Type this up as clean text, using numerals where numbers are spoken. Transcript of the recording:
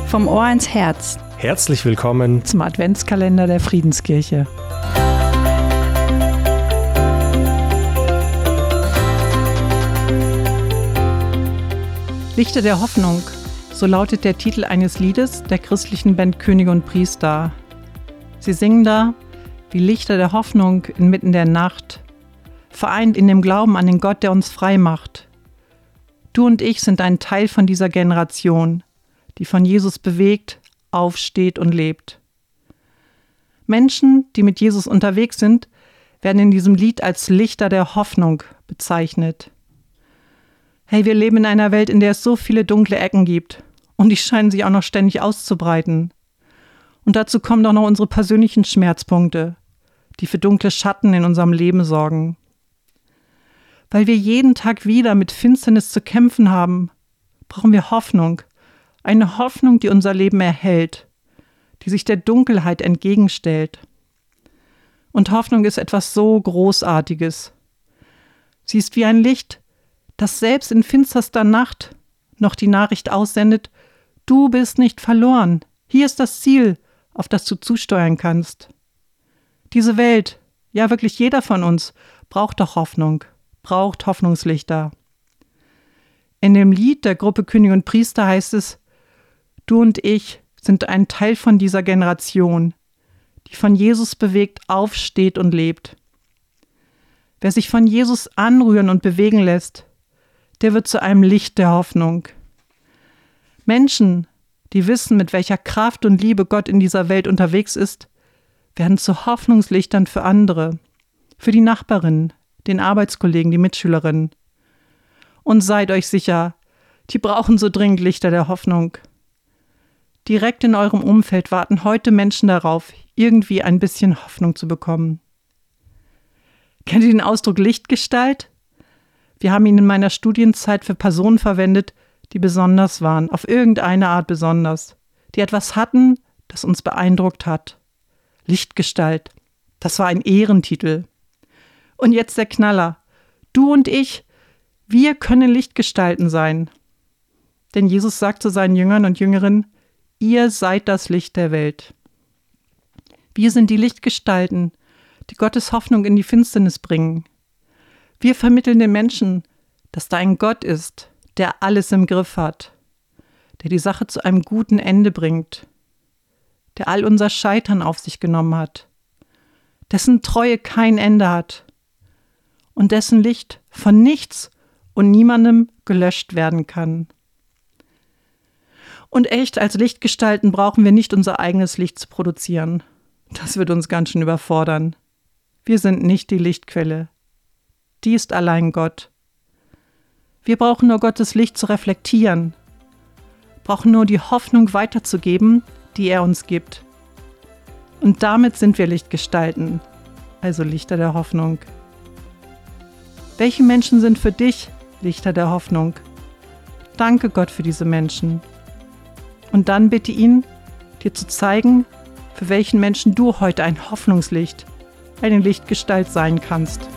Vom Ohr ins Herz. Herzlich willkommen zum Adventskalender der Friedenskirche. Lichter der Hoffnung, so lautet der Titel eines Liedes der christlichen Band Könige und Priester. Sie singen da, wie Lichter der Hoffnung inmitten der Nacht, vereint in dem Glauben an den Gott, der uns frei macht. Du und ich sind ein Teil von dieser Generation, die von Jesus bewegt, aufsteht und lebt. Menschen, die mit Jesus unterwegs sind, werden in diesem Lied als Lichter der Hoffnung bezeichnet. Hey, wir leben in einer Welt, in der es so viele dunkle Ecken gibt und die scheinen sich auch noch ständig auszubreiten. Und dazu kommen doch noch unsere persönlichen Schmerzpunkte, die für dunkle Schatten in unserem Leben sorgen. Weil wir jeden Tag wieder mit Finsternis zu kämpfen haben, brauchen wir Hoffnung. Eine Hoffnung, die unser Leben erhält, die sich der Dunkelheit entgegenstellt. Und Hoffnung ist etwas so Großartiges. Sie ist wie ein Licht, das selbst in finsterster Nacht noch die Nachricht aussendet: Du bist nicht verloren. Hier ist das Ziel, auf das du zusteuern kannst. Diese Welt, ja wirklich jeder von uns, braucht doch Hoffnung, braucht Hoffnungslichter. In dem Lied der Gruppe Könige und Priester heißt es: Du und ich sind ein Teil von dieser Generation, die von Jesus bewegt aufsteht und lebt. Wer sich von Jesus anrühren und bewegen lässt, der wird zu einem Licht der Hoffnung. Menschen, die wissen, mit welcher Kraft und Liebe Gott in dieser Welt unterwegs ist, werden zu Hoffnungslichtern für andere, für die Nachbarin, den Arbeitskollegen, die Mitschülerin. Und seid euch sicher, die brauchen so dringend Lichter der Hoffnung. Direkt in eurem Umfeld warten heute Menschen darauf, irgendwie ein bisschen Hoffnung zu bekommen. Kennt ihr den Ausdruck Lichtgestalt? Wir haben ihn in meiner Studienzeit für Personen verwendet, die besonders waren, auf irgendeine Art besonders, die etwas hatten, das uns beeindruckt hat. Lichtgestalt, das war ein Ehrentitel. Und jetzt der Knaller. Du und ich, wir können Lichtgestalten sein. Denn Jesus sagt zu seinen Jüngern und Jüngerinnen: Ihr seid das Licht der Welt. Wir sind die Lichtgestalten, die Gottes Hoffnung in die Finsternis bringen. Wir vermitteln den Menschen, dass da ein Gott ist, der alles im Griff hat, der die Sache zu einem guten Ende bringt, der all unser Scheitern auf sich genommen hat, dessen Treue kein Ende hat und dessen Licht von nichts und niemandem gelöscht werden kann. Und echt, als Lichtgestalten brauchen wir nicht unser eigenes Licht zu produzieren. Das wird uns ganz schön überfordern. Wir sind nicht die Lichtquelle. Die ist allein Gott. Wir brauchen nur Gottes Licht zu reflektieren, brauchen nur die Hoffnung weiterzugeben, die er uns gibt. Und damit sind wir Lichtgestalten, also Lichter der Hoffnung. Welche Menschen sind für dich Lichter der Hoffnung? Danke Gott für diese Menschen. Und dann bitte ihn, dir zu zeigen, für welchen Menschen du heute ein Hoffnungslicht, eine Lichtgestalt sein kannst.